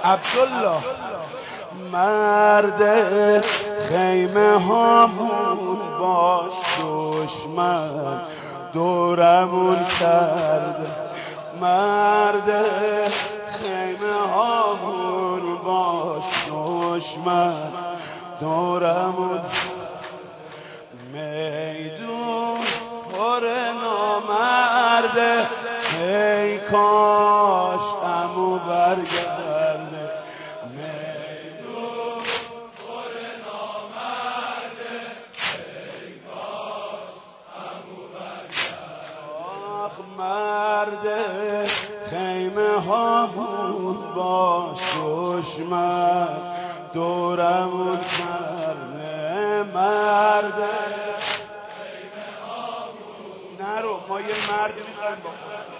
عبدالله مرد خیمه هامون باش دشمن دورمون کرده مرد خیمه هامون باش دشمن دورمون میدون پر نامرده ای کاش عمو برگرده میدون پر نامرده ای کاش عمو برگرده آخ مرد خیمه هامون باش دشمن دورمون کرده مرد خیمه هامون نرو ما یه مرد میخوایم با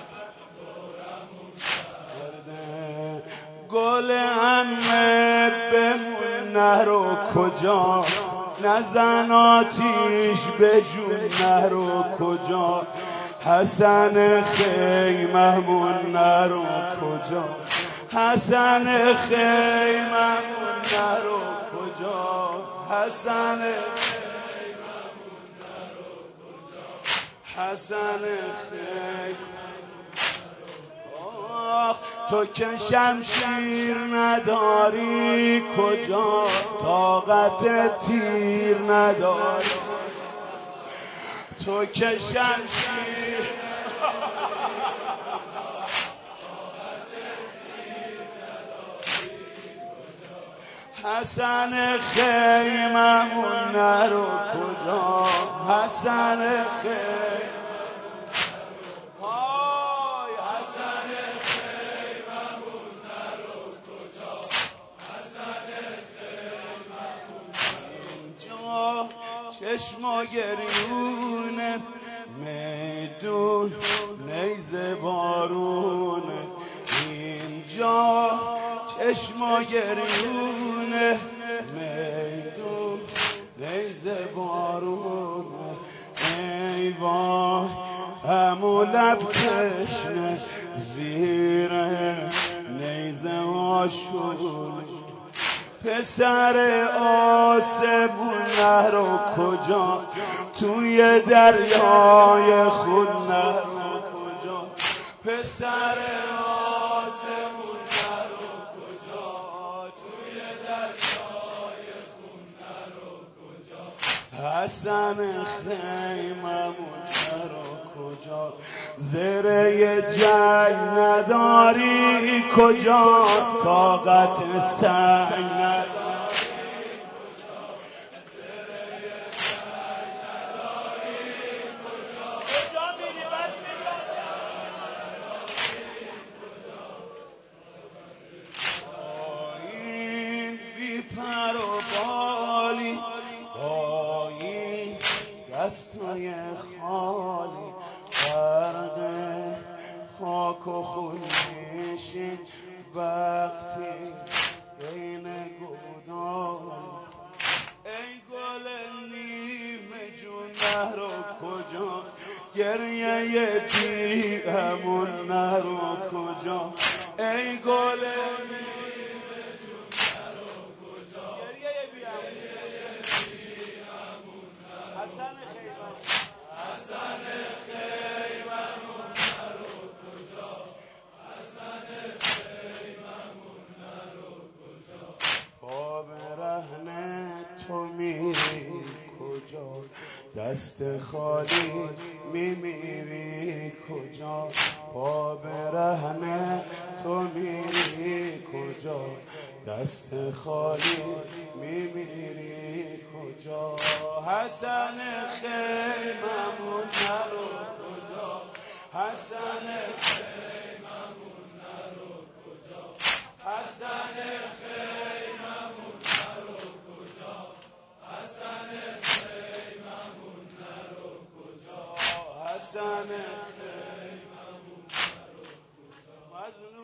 گل همه بمون نرو کجا نزن آتیش به جون نرو کجا حسن خیممون نرو کجا حسن خیممون نرو کجا حسن خیممون نرو کجا حسن خیممون تو که شمشیر نداری کجا طاقت تیر نداری تو که شمشیر حسن خیممون نرو کجا حسن خیممون چشم و گریونه میدون نیزه بارونه اینجا چشم و گریونه میدون نیزه بارونه ای وای همو لب تشنه زیر نیزه آشونه پسر آسمون نرو کجا توی دریای خود نرو کجا پسر آسمون نرو کجا توی دریای خود نرو کجا حسن خیممون نرو کجا زره جنگ نداری کجا طاقت سنگ نداری کجا زره جنگ نداری کجا کجا میری بچه با این بی پر و بالی با این دستای خالی غرق خاک و خون میشین وقتی بین گودال ای گل نیمه جون نرو کجا گریه دیمون نرو کجا ای گل نیمه جون نرو کجا گریه دیمون نرو حسن خیممون حسن خیممون نرو کجا حسن خیممون نرو کجا پا برهنه تو میری کجا دست خالی میمیری کجا پا برهنه تو میری کجا دست خالی میمیری کجا حسن خیممون نرو کجا حسن خیممون نرو کجا حسن خیممون نرو کجا حسن خیممون نرو کجا حسن خیممون نرو کجا